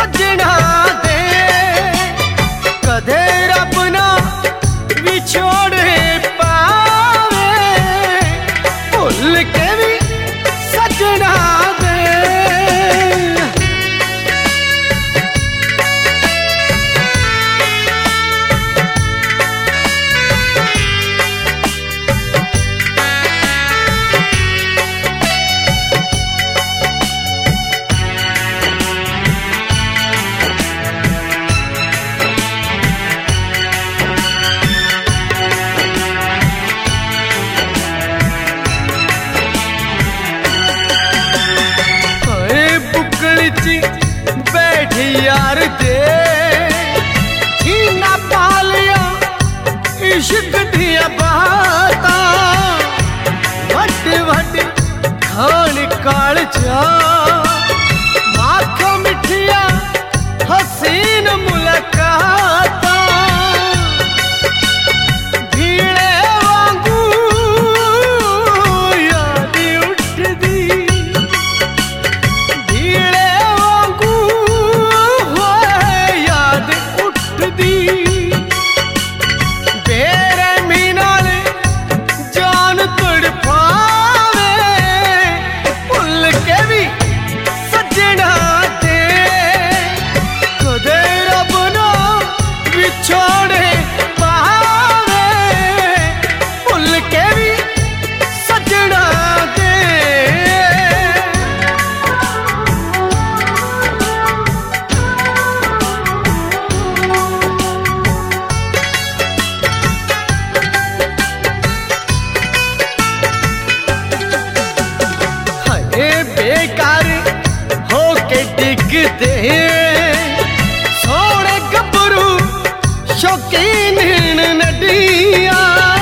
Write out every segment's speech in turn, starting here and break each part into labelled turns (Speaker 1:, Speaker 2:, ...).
Speaker 1: सजना दे कदे रब ना विछोड़े पावे भुल के भी सजना दे। बैठ यार दे ना पालिया इश्क दिया बाता वट वट खान काल जा माखो मिठिया हसीन मुलाकाता भीड़े वांगू याद उठदी छोड़े पावे भुल के भी सजना दे। हाय बेकार होके डिगते सोने गबरू शौकीन नडिया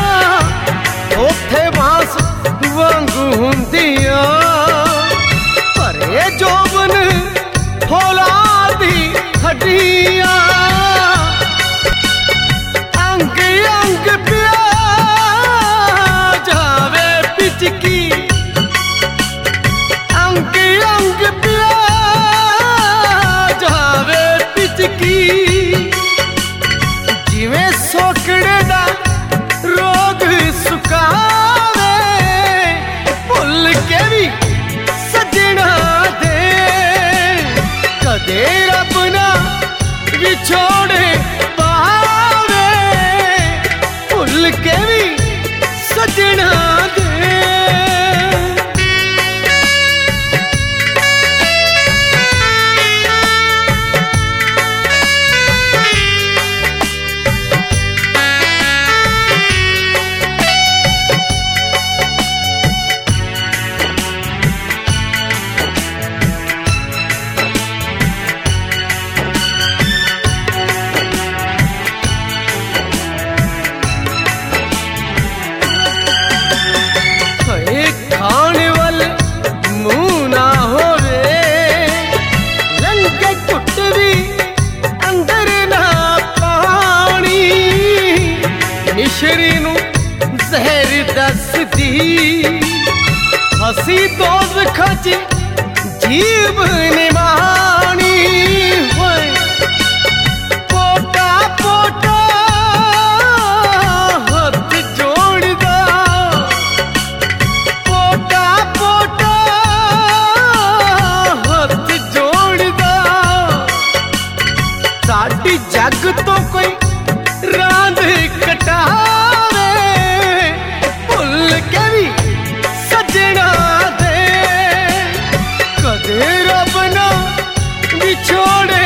Speaker 1: ओथे बांस वांगू हुंदिया परे जोबन फौलादी हड्डिया अंग अंग पिया जावे पिचकी अंग अंग पिया जावे पिचकी जिवें सोकड़े दा रोग सुकावे भुल के भी सजना दे कदे रब ना विछोड़े पावे भुल के भी सजना दे। खाने वाले मुंह ना होवे लंके कुट भी अंदर ना पानी मिश्री नू जहर दसदी हसी दोज़ख च जीव निमानी पोटा पोटा हथ जोड़दा साडी जग तो कोई रांद कटावे भुल के भी सजना दे कदे रब ना विछोड़े